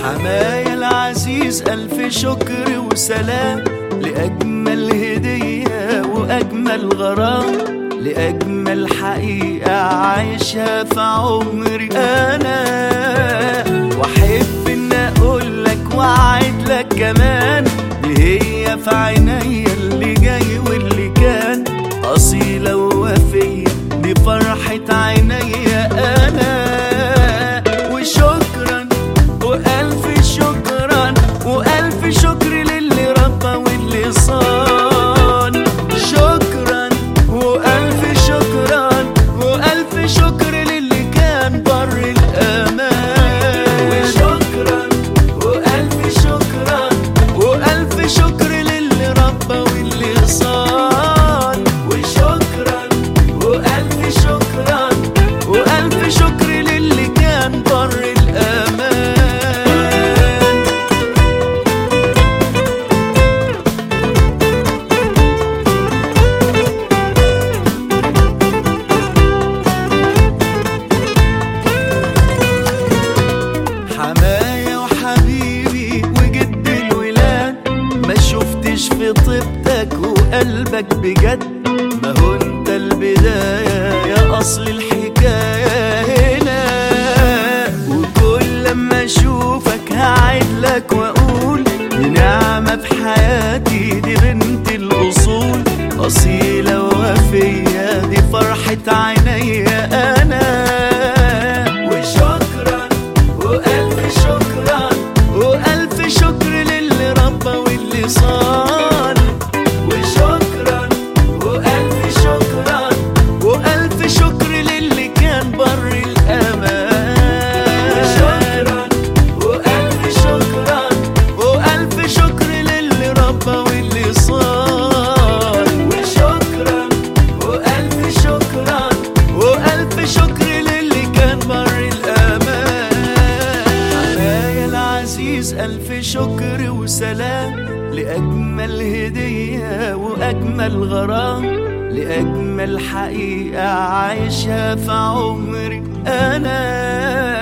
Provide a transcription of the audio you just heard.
حمايا العزيز ألف شكر وسلام لأجمل هدية وأجمل غرام، لأجمل حقيقة عايشها في عمري أنا. وأحب إن أقولك وأعدلك كمان، دي هي في عينيا اللي جاي واللي كان، أصيلة ووفية دي فرحة عينيا أنا. وشكرا وألف شكرا وألف شكر للي ربى واللي صان. شكرا وألف شكرا وألف شكر للي كان بر الأمان. وشكرا وألف شكرا وألف شكر للي ربى واللي صان. وشكرا وألف شكرا وألف شكر للي كان بر الأمان. حمايا وحبيبي وجد الولاد، ما شفتش في طيبتك وقلبك بجد، ما هو انت البداية يا أصل الحكاية هنا. وكل لما أشوفك هعدلك وأقول دي نعمة في حياتي، دي بنت الأصول، أصيلة ووفية دي فرحة عينيا أنا. وشكرا وألف شكرا وألف شكر للي ربى واللي صان. وشكرا وألف شكرا وألف شكر للي كان بر الأمان. وشكرا وألف شكرا وألف شكر للي ربى واللي صان. وشكرا وألف شكرا وألف شكر للي كان بر الأمان. حمايا العزيز ألف شكر وسلام لأجمل هدية وأجمل غرام، لأجمل حقيقة عايشها في عمري أنا.